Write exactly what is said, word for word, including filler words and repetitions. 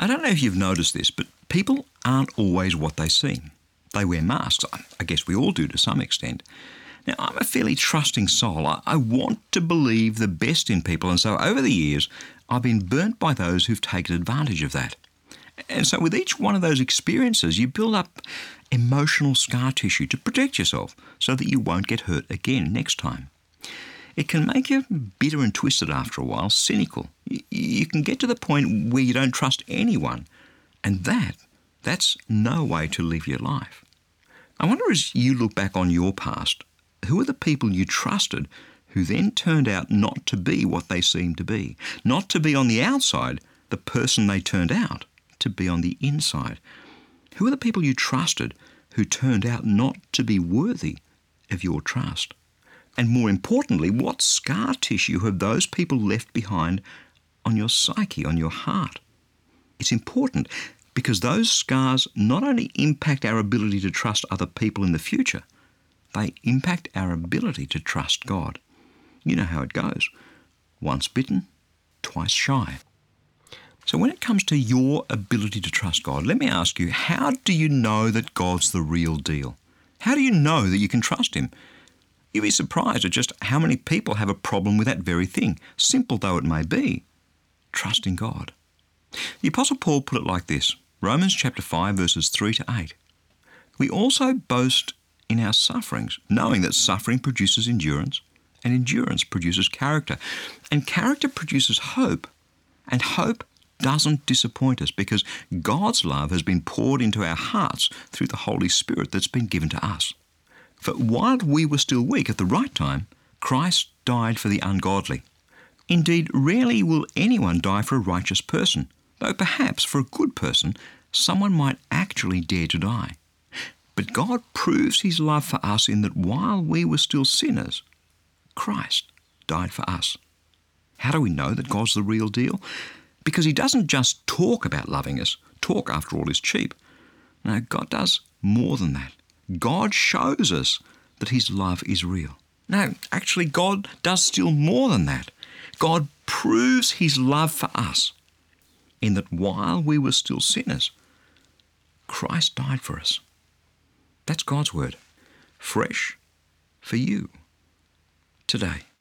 I don't know if you've noticed this, but people aren't always what they seem. They wear masks. I guess we all do to some extent. Now, I'm a fairly trusting soul. I, I want to believe the best in people, and so over the years, I've been burnt by those who've taken advantage of that. And so with each one of those experiences, you build up emotional scar tissue to protect yourself so that you won't get hurt again next time. It can make you bitter and twisted after a while, cynical. You, you can get to the point where you don't trust anyone, and that, that's no way to live your life. I wonder, as you look back on your past, who are the people you trusted who then turned out not to be what they seemed to be? Not to be on the outside, the person they turned out to be on the inside. Who are the people you trusted who turned out not to be worthy of your trust? And more importantly, what scar tissue have those people left behind on your psyche, on your heart? It's important because those scars not only impact our ability to trust other people in the future, they impact our ability to trust God. You know how it goes. Once bitten, twice shy. So when it comes to your ability to trust God, let me ask you, how do you know that God's the real deal? How do you know that you can trust Him? You'd be surprised at just how many people have a problem with that very thing, simple though it may be, trusting God. The Apostle Paul put it like this, Romans chapter five, verses three to eight. We also boast in our sufferings, knowing that suffering produces endurance, and endurance produces character, and character produces hope, and hope doesn't disappoint us because God's love has been poured into our hearts through the Holy Spirit that's been given to us. For while we were still weak at the right time, Christ died for the ungodly. Indeed, rarely will anyone die for a righteous person, though perhaps for a good person, someone might actually dare to die. But God proves His love for us in that while we were still sinners, Christ died for us. How do we know that God's the real deal? Because He doesn't just talk about loving us. Talk, after all, is cheap. No, God does more than that. God shows us that His love is real. No, actually, God does still more than that. God proves His love for us in that while we were still sinners, Christ died for us. That's God's word, fresh for you today.